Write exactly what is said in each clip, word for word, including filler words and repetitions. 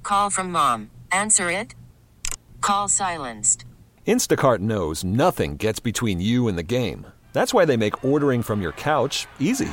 Call from mom. Answer it. Call silenced. Instacart knows nothing gets between you and the game. That's why they make ordering from your couch easy.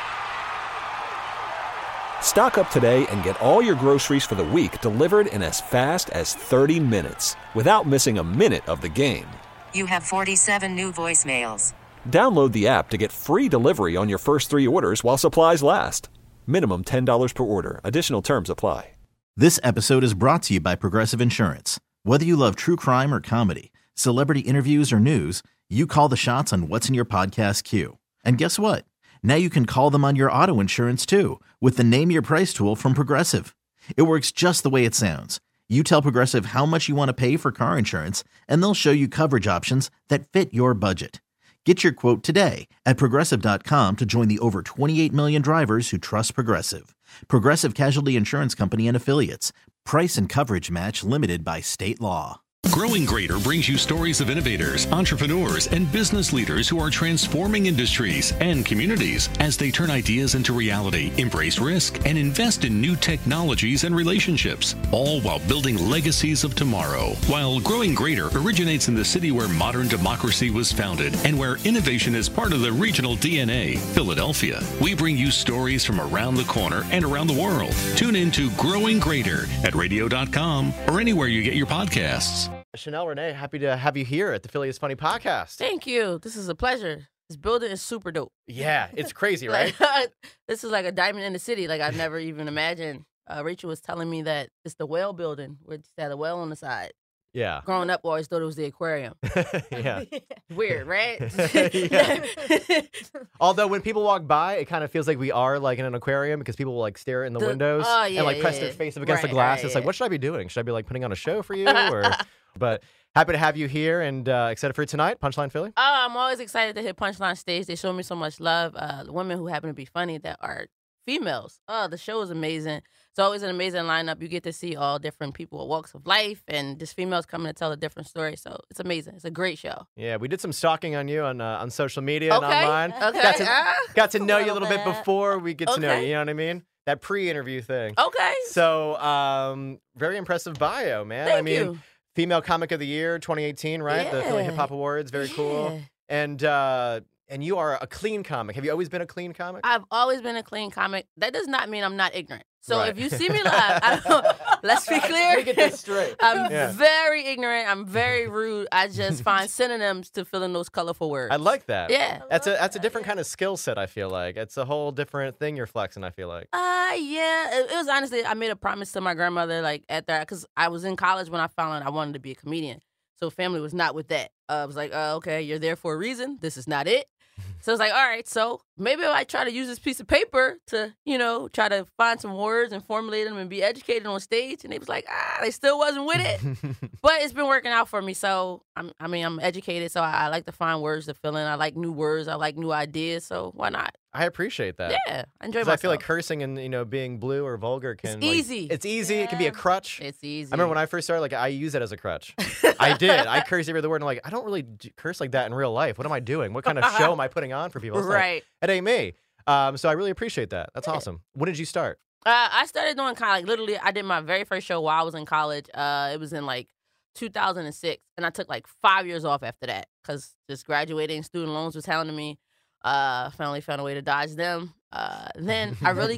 Stock up today and get all your groceries for the week delivered in as fast as thirty minutes without missing a minute of the game. You have forty-seven new voicemails. Download the app to get free delivery on your first three orders while supplies last. Minimum ten dollars per order. Additional terms apply. This episode is brought to you by Progressive Insurance. Whether you love true crime or comedy, celebrity interviews or news, you call the shots on what's in your podcast queue. And guess what? Now you can call them on your auto insurance too with the Name Your Price tool from Progressive. It works just the way it sounds. You tell Progressive how much you want to pay for car insurance, and they'll show you coverage options that fit your budget. Get your quote today at Progressive dot com to join the over twenty-eight million drivers who trust Progressive. Progressive Casualty Insurance Company and Affiliates. Price and coverage match limited by state law. Growing Greater brings you stories of innovators, entrepreneurs, and business leaders who are transforming industries and communities as they turn ideas into reality, embrace risk, and invest in new technologies and relationships, all while building legacies of tomorrow. While Growing Greater originates in the city where modern democracy was founded and where innovation is part of the regional D N A, Philadelphia, we bring you stories from around the corner and around the world. Tune in to Growing Greater at radio dot com or anywhere you get your podcasts. Chanel Renee, happy to have you here at the Philly is Funny podcast. Thank you. This is a pleasure. This building is super dope. Yeah, it's crazy, right? Like, this is like a diamond in the city. Like I've never even imagined. Uh, Rachel was telling me that it's the whale building, which had a whale on the side. Yeah. Growing up, I always thought it was the aquarium. Yeah. Weird, right? Yeah. Although when people walk by, it kind of feels like we are like in an aquarium because people will like stare in the, The- windows oh, yeah, and like press yeah. their face up against Right, the glass. right, It's like, yeah. what should I be doing? Should I be like putting on a show for you? Or, but happy to have you here and uh, excited for tonight, Punchline Philly. Oh, I'm always excited to hit Punchline stage. They show me so much love. Uh, the women who happen to be funny that are females. Oh, the show is amazing. It's always an amazing lineup. You get to see all different people, walks of life, and just females coming to tell a different story. So it's amazing. It's a great show. Yeah, we did some stalking on you on uh, on social media and Okay. online. Okay. Got to, Ah, got to know you a little little bit bit. before we get to know you. Okay. You know what I mean? That pre-interview thing. Okay. So, um, very impressive bio, man. Thank I mean, you. Female Comic of the Year twenty eighteen, right? The Philly Yeah. Hip Hop Awards, very cool. Yeah. And uh, and you are a clean comic. Have you always been a clean comic? I've always been a clean comic. That does not mean I'm not ignorant. So Right. if you see me live, I don't, let's be clear. Let me get this straight. I'm Yeah. very ignorant. I'm very rude. I just find synonyms to fill in those colorful words. I like that. Yeah. That's a that's a different kind of skill set, I feel like. It's a whole different thing you're flexing, I feel like. Uh, yeah. It, it was honestly, I made a promise to my grandmother, like, at that, because I was in college when I found out I wanted to be a comedian. So family was not with that. Uh, I was like, uh, okay, you're there for a reason. This is not it. So I was like, all right, so maybe I try to use this piece of paper to, you know, try to find some words and formulate them and be educated on stage. And they was like, ah, they still wasn't with it. But it's been working out for me. So, I'm, I mean, I'm educated, so I, I like to find words to fill in. I like new words. I like new ideas. So why not? I appreciate that. Yeah, I enjoy 'Cause myself. I feel like cursing and, you know, being blue or vulgar can like- easy. it's easy. It can be a crutch. It's easy. I remember when I first started, like, I used it as a crutch. I did. I cursed every other word. And I'm like, I don't really d- curse like that in real life. What am I doing? What kind of show am I putting on for people? It's like, Right. it ain't me. Um, so I really appreciate that. That's awesome. When did you start? Uh, I started doing kind of like literally, I did my very first show while I was in college. Uh, it was in like two thousand six, and I took like five years off after that because just graduating, student loans was hounding me. Uh, finally found a way to dodge them. Uh, then I really,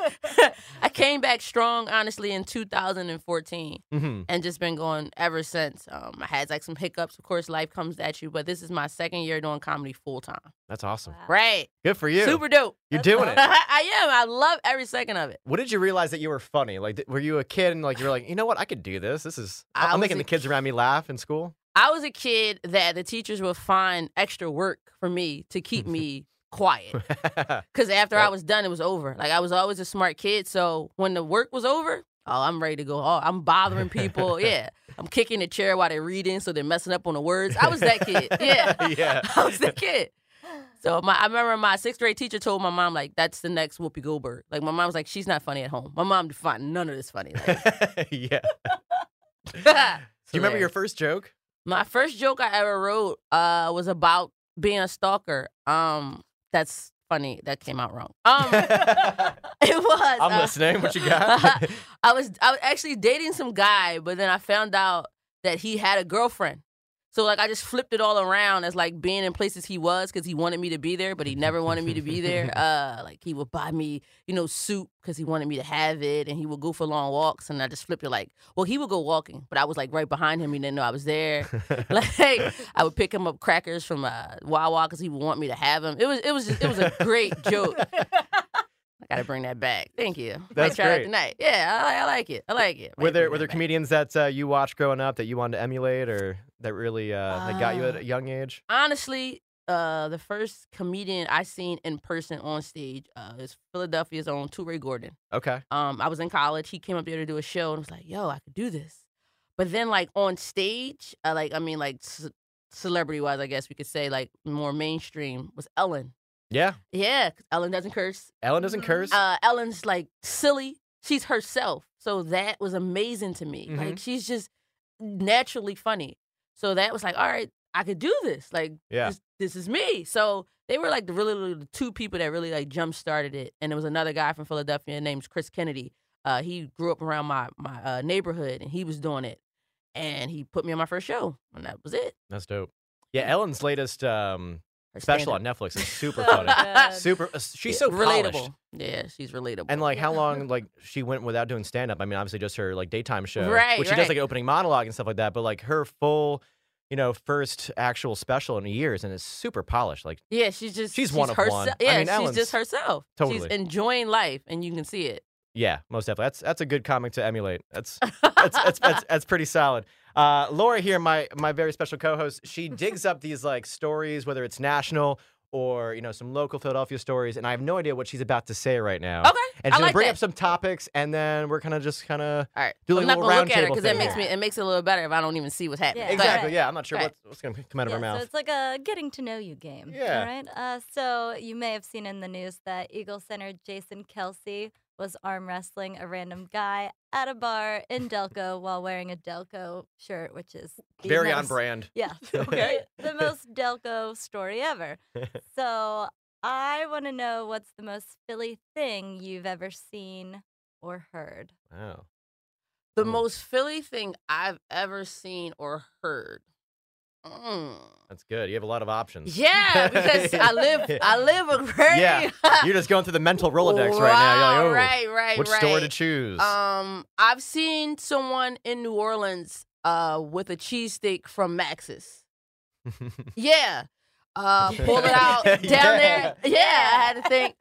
I came back strong, honestly, in two thousand fourteen, Mm-hmm. and just been going ever since. Um, I had like some hiccups. Of course, life comes at you, but this is my second year doing comedy full time. That's awesome. Right. Good for you. Super dope. You're doing it. I am. I love every second of it. When did you realize that you were funny? Like, th- were you a kid and like you were like, you know what, I could do this. This is. I I'm was making a the kids around me laugh in school. I was a kid that the teachers would find extra work for me to keep me quiet. Because after I was done, it was over. Like, I was always a smart kid. So when the work was over, oh, I'm ready to go. Oh, I'm bothering people. Yeah. I'm kicking the chair while they're reading, so they're messing up on the words. I was that kid. Yeah. Yeah. I was that kid. So my, I remember my sixth grade teacher told my mom, like, that's the next Whoopi Goldberg. Like, my mom was like, she's not funny at home. My mom defined none of this funny. Like, Yeah. so Do you remember there. your first joke? My first joke I ever wrote uh, was about being a stalker. Um, that's funny. That came out wrong. Um, it was. I'm uh, listening. What you got? I was I was actually dating some guy, but then I found out that he had a girlfriend. So like I just flipped it all around as like being in places he was because he wanted me to be there, but he never wanted me to be there. Uh, like he would buy me, you know, soup because he wanted me to have it, and he would go for long walks. And I just flipped it like, well, he would go walking, but I was like right behind him. He didn't know I was there. Like I would pick him up crackers from uh, Wawa because he would want me to have them. It was it was just, it was a great joke. I gotta bring that back. Thank you. That's Might try great. that tonight. Yeah, I, I like it. I like it. Were Might there bring were there that back. comedians that uh, you watched growing up that you wanted to emulate or that really uh, that got you at Uh, a young age? Honestly, uh, the first comedian I seen in person on stage uh, is Philadelphia's own Ray Gordon. Okay. Um, I was in college. He came up there to do a show and was like, "Yo, I could do this." But then, like on stage, uh, like I mean, like c- celebrity wise, I guess we could say like more mainstream was Ellen. Yeah. Yeah, 'cause Ellen doesn't curse. Ellen doesn't curse. Uh, Ellen's like silly. She's herself. So that was amazing to me. Mhm. Like she's just naturally funny. So that was like, all right, I could do this. Like Yeah. this, this is me. So they were like the really, really the two people that really like jump started it. And there was another guy from Philadelphia named Chris Kennedy. Uh, he grew up around my my uh, neighborhood and he was doing it. And he put me on my first show, and that was it. That's dope. Yeah, Ellen's latest um, Her special on stand-up. Netflix is super So funny. good. Super. uh, She's Yeah, so relatable. polished. Yeah, she's relatable. And like, how long like she went without doing stand up? I mean, obviously just her like daytime show, Right, which she does right. like an opening monologue and stuff like that. But like her full, you know, first actual special in years, and it's super polished. Like, yeah, she's just She's one of herself. one. I Yeah, mean, she's Ellen's- just herself. Totally. She's enjoying life, and you can see it. yeah, most definitely. That's that's a good comic to emulate. That's that's that's, that's, that's pretty solid. Uh, Laura here, my my very special co-host, she digs up these like stories, whether it's national or you know some local Philadelphia stories, and I have no idea what she's about to say right now. Okay, And I she's gonna like bring that. up some topics, and then we're kind of just kind of All right, do like I'm a not little gonna round look at her table because that thing makes here. me it makes it a little better if I don't even see what's happening. Yeah, Go Exactly. ahead. Yeah, I'm not sure Right. what's, what's going to come out of Yeah, her mouth. so it's like a getting to know you game. Yeah. All right. Uh, so you may have seen in the news that Eagle Center Jason Kelsey was arm wrestling a random guy at a bar in Delco while wearing a Delco shirt, which is the Very on most- brand. Yeah. Okay. The most Delco story ever. So I want to know what's the most Philly thing you've ever seen or heard. Wow. The Mm. most Philly thing I've ever seen or heard. Mm. That's good. You have a lot of options. Yeah, because I live I live a very Yeah. You're just going through the mental Rolodex right now. You're like, Wow, oh, right, right, which right. store to choose? Um, I've seen someone in New Orleans uh with a cheesesteak from Max's. Yeah. Uh, pull it out down there. Yeah, I had to think.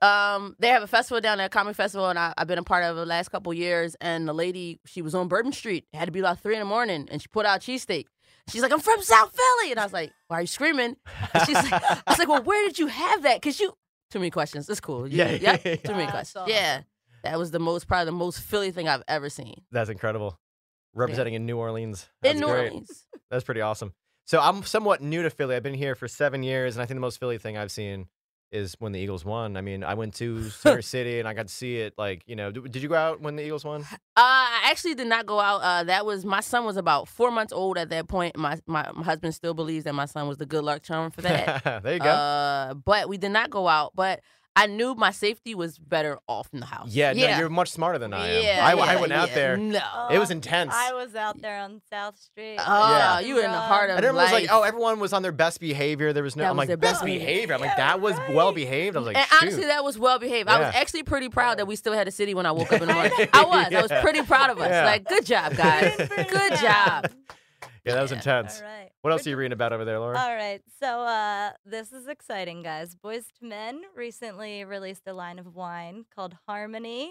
Um, they have a festival down there, a comedy festival, and I, I've been a part of it the last couple years. And the lady, she was on Bourbon Street. It had to be about three in the morning, and she put out cheesesteak. She's like, "I'm from South Philly," and I was like, "Why are you screaming?" And she's like, "I was like, well, where did you have that? Cause you too many questions. It's cool. You- Yeah, yep, yeah, too many yeah. questions. That's Yeah, that was the most, probably the most Philly thing I've ever seen That's incredible. Representing in New Orleans. That's in New great. Orleans. That's pretty awesome. So I'm somewhat new to Philly. I've been here for seven years, and I think the most Philly thing I've seen is when the Eagles won. I mean, I went to Center City, and I got to see it. Like, you know, did, did you go out when the Eagles won? Uh, I actually did not go out. Uh, that was my son was about four months old at that point. My, my my husband still believes that my son was the good luck charm for that. There you go. Uh, but we did not go out. But I knew my safety was better off in the house. yeah, yeah, no, you're much smarter than I am. Yeah, I, I yeah, went out yeah. there. No. It was intense. I was out there on South Street. Oh, Yeah. you were in the heart of And everyone was like, life. "Oh, everyone was on their best behavior." There was no. That I'm was like, their best best behavior. I'm like, behavior, that was right. well behaved. I was like, And shoot. honestly, that was well behaved. I was Yeah. actually pretty proud that we still had a city when I woke up in the morning. I was. I was Yeah. pretty proud of us. Yeah. Like, good job, guys. Good job. yeah, that was Yeah. intense. All right. What else are you reading about over there, Laura? All right. So uh, this is exciting, guys. Boyz two Men recently released a line of wine called Harmony.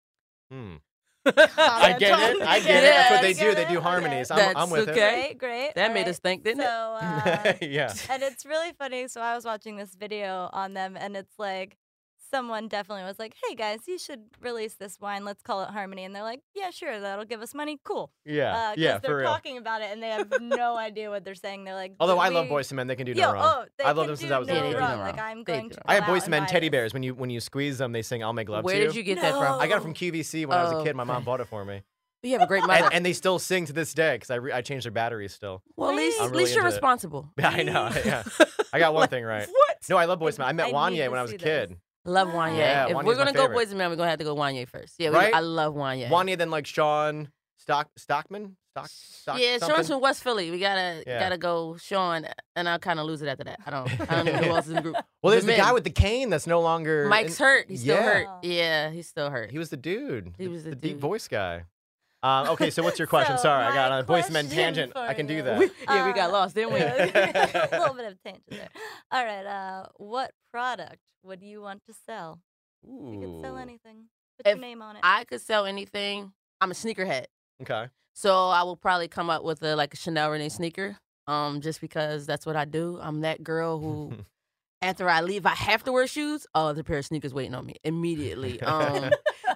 Hmm. I Comment get on- it. I get Yeah, it. That's what they you do. get They it? do Okay. harmonies. I'm, That's I'm with okay. Great, great. That All made right. us think, didn't so, it? uh, it. yeah. and it's really funny. So I was watching this video on them, and it's like someone definitely was like, "Hey guys, you should release this wine. Let's call it Harmony." And they're like, "Yeah, sure. That'll give us money. Cool." Yeah. Uh, 'cause yeah, they're for real. talking about it, and they have no idea what they're saying. They're like, Although "But I love we- Boys to Men, they can do Yo, no wrong. oh, they I love can them since do I was no a little Yeah, kid. they do wrong. no Like wrong. I'm They going do to. no I have go Boys out to Men and buy teddy this. bears. When you when you squeeze them, they sing "I'll make love Where to you." did you get that from? No. I got it from Q V C when I was a Oh, kid. My mom okay. bought it for me, You have a great mother. and, and they still sing to this day because I re- I changed their batteries still. well, at least, I'm at really least you're into it. responsible. Yeah, I know. Yeah, I got one thing right. What? No, I love Boyz two Men. I met I Wanye need to when I was a see kid. this. Love Wanye. Yeah, if Wanye's we're my gonna go favorite. Boys and Men, we're gonna have to go Wanye first. Yeah, we, Right? I love Wanye. Wanye, then like Sean Stock Stockman. Stock. Stock yeah, something? Sean's from West Philly. We gotta Yeah. gotta go Sean, and I'll kind of lose it after that. I don't I don't know who else is in the group. Well, there's The the guy men. with the cane that's no longer. Mike's in- hurt. He's still Yeah. hurt. Yeah, he's still hurt. He was the dude. He was the deep dude. voice guy. Um, okay, so what's your question? So, Sorry, I got my on a Boyz two Men question tangent. for I can do you- that. We- yeah, we got Uh, lost, didn't we? a little bit of tangent there. All right. Uh, what product would you want to sell? You could sell Ooh. anything. Put If your name on it. I could sell anything. I'm a sneakerhead, Okay. so I will probably come up with a like a Chanel Renee sneaker. Um, just because that's what I do. I'm that girl who, after I leave, I have to wear shoes. Oh, there's a pair of sneakers waiting on me immediately. Um,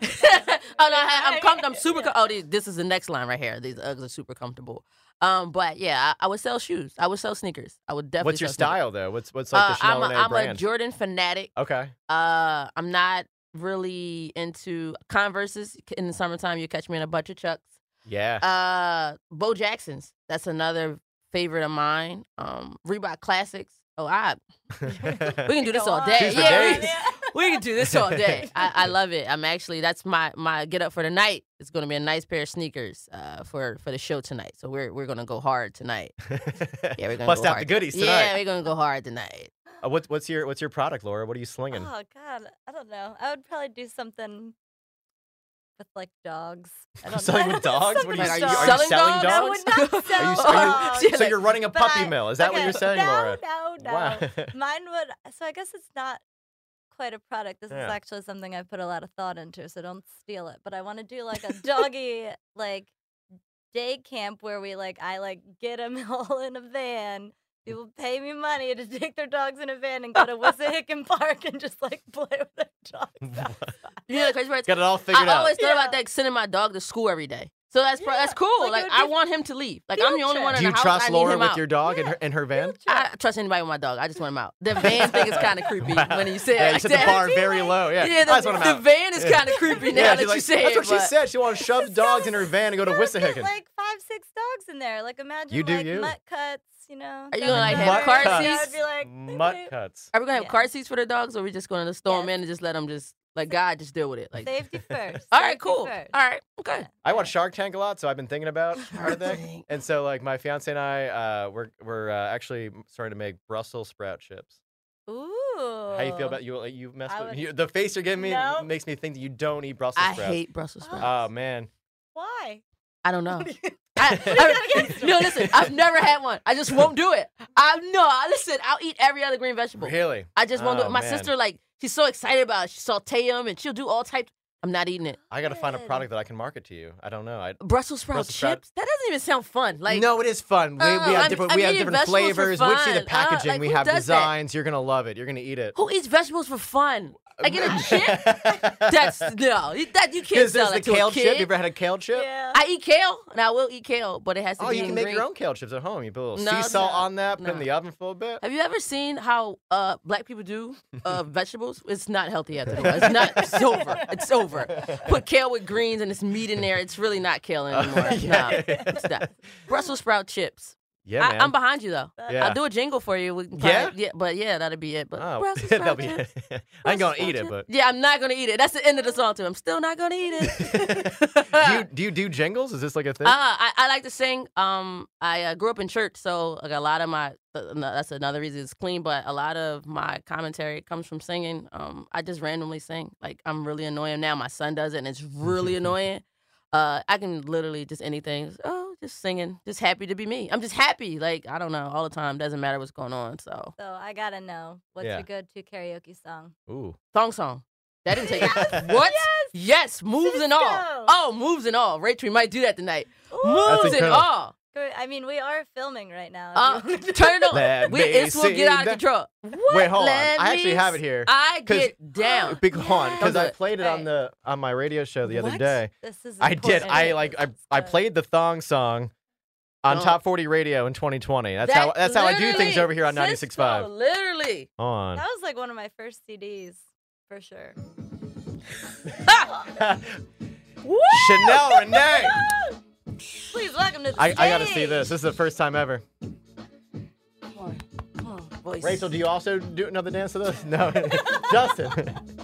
oh no, I, I'm com- I'm super. Com- oh, these, this is the next line right here. These Uggs are super comfortable. Um, but yeah, I, I would sell shoes. I would sell sneakers. I would definitely. What's your sell sneakers. style though? What's what's like the Uh, Chanel I'm a, Renee I'm a brand? Jordan fanatic. Okay. Uh, I'm not really into Converses. In the summertime, you catch me in a bunch of Chucks. Yeah. Uh, Bo Jackson's. That's another favorite of mine. Um, Reebok Classics. Oh, I we can do this Go all on. day. Shoes for Yeah, days. we, we can do this all day. I, I love it. I'm actually that's my my get up for the night. It's gonna be a nice pair of sneakers uh, for for the show tonight. So we're we're gonna go hard tonight. Yeah, we're gonna Bust go out hard. the goodies Yeah, tonight. we're gonna go hard tonight. Uh, what's what's your what's your product, Laura? What are you slinging? Oh God, I don't know. I would probably do something with like dogs. I don't Selling know. with dogs? What are you, Something Like, are are you, you with are you selling selling I dogs? would not sell Are you, dogs. are you, so you're running a But puppy I- mill? Is that what okay, you're saying, no, Laura? No, no, Wow. Mine would. So I guess it's not quite a product. This Yeah. is actually something I put a lot of thought into. So don't steal it. But I want to do like a doggy like day camp where we like I like get them all in a van. People pay me money to take their dogs in a van and go to Wissahickon Park and just like play with their dogs. outside. You know the crazy part? Got it all figured I out. always thought Yeah. about that sending my dog to school every day. So that's pro- that's Yeah, cool. like, Like, it would I be want him to leave. Like I'm field the only trip. one in Do the you house. trust I need Laura him with out. your dog in Yeah. her in her van? Field trip. I trust anybody with my dog. I just want him out. The van thing is kind of creepy Wow. when you say Yeah, it you like set the that. bar very low. Yeah, Yeah, the, I just want him the out. van is Yeah. kind of creepy now Yeah, that she's you like, say that's it. what she but- said. She wanted to shove It's dogs so- in her van and go to No, Wissahickon. get, like five, six dogs in there. Like imagine You do like you. mutt cuts, you know. Are you down gonna, like, the have road. car Yeah, seats? I'd be like, Mutt cuts. Are we gonna have Yeah. car seats for the dogs, or are we just gonna store them Yes. in and just let them just like God just deal with it? Like, safety first. all right, safety cool. first. All right, okay. I watch Shark Tank a lot, so I've been thinking about Shark our thing. Tank. And so, like, my fiance and I, uh, we're we're uh, actually starting to make Brussels sprout chips. Ooh. How you feel about you? You mess I with would- you, the face you're giving me No. makes me think that you don't eat Brussels I sprouts. hate Brussels sprouts. Oh man, Why? I don't know. What do you- I, What do you got I- against no, them? listen. I've never had one. I just won't do it. I no. I listen. I'll eat every other green vegetable. really? I just won't do Oh, it. My man. sister, like, she's so excited about it. She saute them and she'll do all types. I'm not eating it. I got to find a Good. product that I can market to you. I don't know. I, Brussels sprout Brussels sprout- chips? That doesn't even sound fun. Like, no, it is fun. We, Oh, we have I'm- different. I'm we have eating different vegetables for flavors. We see the fun. Uh, packaging. like, we who have does that? designs. You're gonna love it. You're gonna eat it. who eats vegetables for fun? Like in a chip? That's no. That you can't Because sell there's that the to kale a kid. chip. You ever had a kale chip? Yeah. I eat kale, and I will eat kale, but it has to Oh, be you in can make green. your own kale chips at home. You put a little No, sea salt no, on that, put it in no. the oven for a bit. Have you ever seen how uh, black people do uh, vegetables? It's not healthy after the It's not. It's over. It's over. Put kale with greens and it's meat in there. It's really not kale anymore. yeah. No, it's not. Brussels sprout chips. Yeah, I, man. I'm behind you though. Yeah. I'll do a jingle for you. We can probably- Yeah? yeah, but yeah, that'll be it. But Oh, Brussels that'll sprout be chips. it. I ain't gonna Brussels eat it, sprout but chips. Yeah, I'm not gonna eat it. That's the end of the song too. I'm still not gonna eat it. do you do you do jingles? Is this like a thing? Uh, I, I like to sing. Um, I uh, grew up in church, so like a lot of my uh, no, that's another reason it's clean. But a lot of my commentary comes from singing. Um, I just randomly sing. Like I'm really annoying now. My son does it, and it's really annoying. Uh, I can literally just anything. Oh, just singing. Just happy to be me. I'm just happy. Like I don't know all the time. Doesn't matter what's going on. So So I gotta know what's Yeah. your go-to karaoke song? Ooh. thong song. That didn't take Yes, it. What? yes. Yes, moves and all. Cisco. Oh, moves and all. Rachel, we might do that tonight. That's Moves and incredible. all. Good. I mean, we are filming right now. if Uh, you want to- turn it on. Let We, me this will get see out of that. control. What? Wait, hold on. Let I actually me have it s- here. I 'Cause- get down. Big horn, because Don't I do it. played it on Hey. the on my radio show the other What? day. This is I did. important. I like I I This is played the thong song on Oh. Top forty Radio in twenty twenty. That's That how that's how I do things literally, over here on ninety-six point Cisco, five. Literally. On. That was like one of my first C Ds, for sure. Woo! Chanel Renee. Please welcome to the I, stage. I gotta see this. This is the first time ever. Come on. Come on. voice. Rachel, do you also do another dance to this? No. Justin.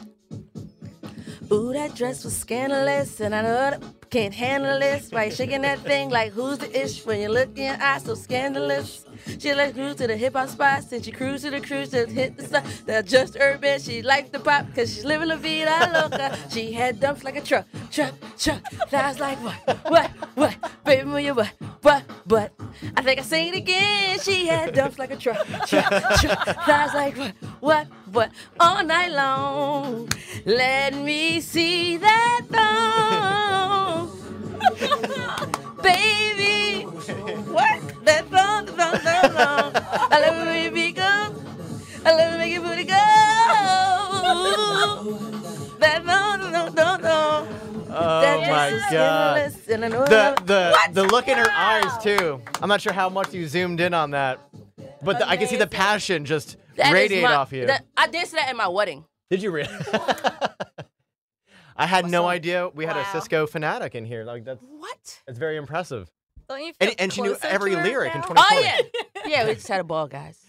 Ooh, that dress was scandalous, and I know that can't handle this. Why you shaking that thing like who's the ish when you look in your eyes so scandalous? She like cruise to the hip hop spots, and she cruise to the cruise to hit the sun. They're just urban, she likes the pop, cause she's living la vida loca. She had dumps like a truck, truck, truck. Thighs like what, what, what? Baby, move your butt, butt, butt. I think I sing it again. She had dumps like a truck, truck, truck. Thighs like what, what, what? All night long. Let me see that thong. Baby, what? That thong, the thong, thong, thong. I love it when your feet go. I love it when your booty go. That thong, the thong, thong, thong. Oh That my dress is God. scandalous, and I know The that- the What? the look in her eyes Wow. too. I'm not sure how much you zoomed in on that, but the, I can see the Amazing. passion just That is radiate my- off you. that- I danced to that at my wedding. Did you really? I had no song? idea we had a Wow. Cisco fanatic in here. Like that's What? that's very impressive. Don't you feel And, and she knew closer every to her lyric in now? twenty twenty. Oh yeah, yeah. We just had a ball, guys.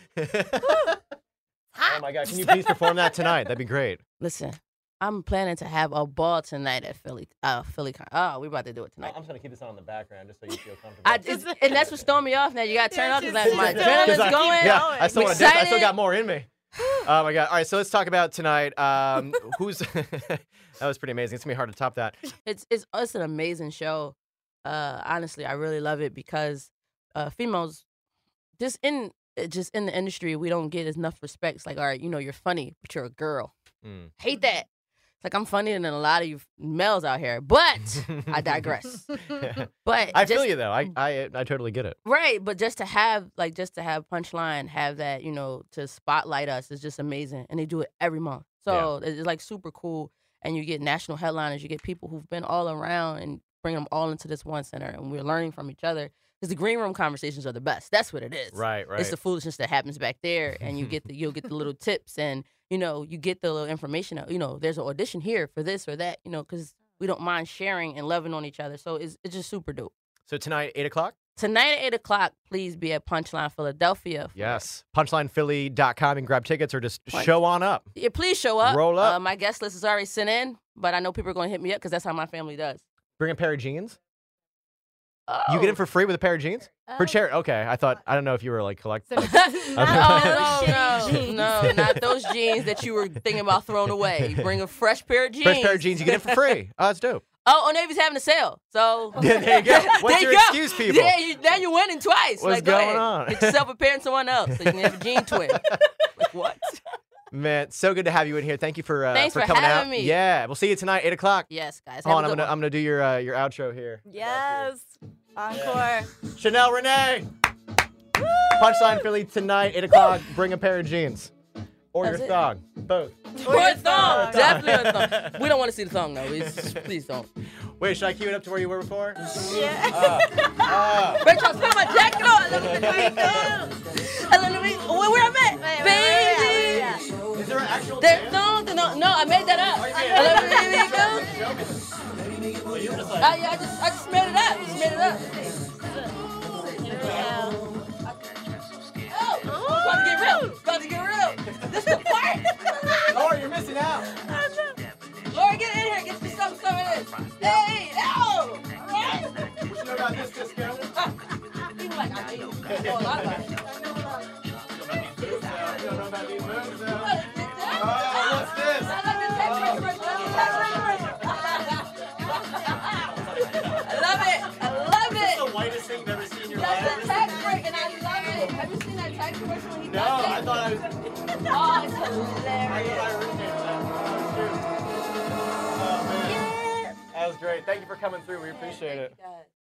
Oh my God! Can you please perform that tonight? That'd be great. Listen, I'm planning to have a ball tonight at Philly. Uh, Philly. Con- oh, we about to do it tonight. I'm just gonna keep this on in the background just so you feel comfortable. I, it's, and that's what's throwing me off now. You gotta turn off because just- my just- adrenaline's I- going. Yeah, going. I still I'm want to dance. I still excited. got more in me. Oh my God! All right, so let's talk about tonight. Um, who's that was pretty amazing. It's gonna be hard to top that. It's it's it's an amazing show. Uh, honestly, I really love it because uh, females just in just in the industry, we don't get enough respect. It's like, all right, you know, you're funny, but you're a girl. Mm. Hate that. It's like I'm funnier than a lot of you males out here, but I digress. But I just, feel you though. I, I I totally get it. Right, but just to have like just to have Punchline, have that, you know, to spotlight us is just amazing, and they do it every month. So it's like super cool, and you get national headliners, you get people who've been all around, and bring them all into this one center, and we're learning from each other because the green room conversations are the best. That's what it is. Right, right. It's the foolishness that happens back there, and you get the you'll get the little tips, and you know you get the little information. You know, there's an audition here for this or that. You know, because we don't mind sharing and loving on each other. So it's it's just super dope. So tonight, eight o'clock. Tonight at eight o'clock, please be at Punchline Philadelphia. Yes. punchline philly dot com and grab tickets or just Punch- show on up. Yeah, please show up. Roll up. Uh, my guest list is already sent in, but I know people are going to hit me up because that's how my family does. Bring a pair of jeans. Oh. You get in for free with a pair of jeans? For Oh. charity. Okay. I thought, I don't know if you were like collecting. So oh, those no, shitty jeans. no, not those jeans that you were thinking about throwing away. Bring a fresh pair of jeans. Fresh pair of jeans. You get it for free. Oh, that's dope. Oh, Old Navy's having a sale. So Yeah, there you go. What's There your you go. excuse, people? Yeah, you, now you're winning twice. What's like, go going ahead. on? Get yourself a pair and someone else so you can have a jean twin. Like, what? Man, so good to have you in here. Thank you for uh, Thanks for coming having out. me. Yeah, we'll see you tonight, eight o'clock. Yes, guys. Hold on, Have a I'm good gonna one. I'm gonna do your uh, your outro here. Yes. Encore. Chanel Renee. Punchline Philly tonight, eight o'clock. Bring a pair of jeans or That's your it. thong, both. Or a thong. thong. Definitely a thong. We don't want to see the thong, though. We just, please don't. Wait, should I cue it up to where you were before? Yeah. Uh, Rachel, I put my jacket on. I love it. I love it. Where, where I'm at? Wait, wait, wait, Baby. yeah, is there an actual There, dance? no, no, no, I made that up. I love it, baby, go. Show me. Well, you were just like, Uh, yeah, I just, I just made it up. Just made it up. yeah. Oh, it's about to get real. It's about to get real. This is the part. Laura, you're missing out. Laura, get in here. Get some stuff, stuff in this. Hey, ow. All right. What you know about this disco? People like, I know. I know a lot about it. You don't know about these moves, though. What is it, Dad? Oh, what's this? I like the text message. I like the text message. I love it. I love This is it. the whitest thing you've ever seen in your That's life. a text break, and I love it. Have you seen that text commercial when he No, does I it? thought I was. Oh, it's I hilarious. thought I originated that. Oh, man. That was great. Thank you for coming through. We appreciate it. God.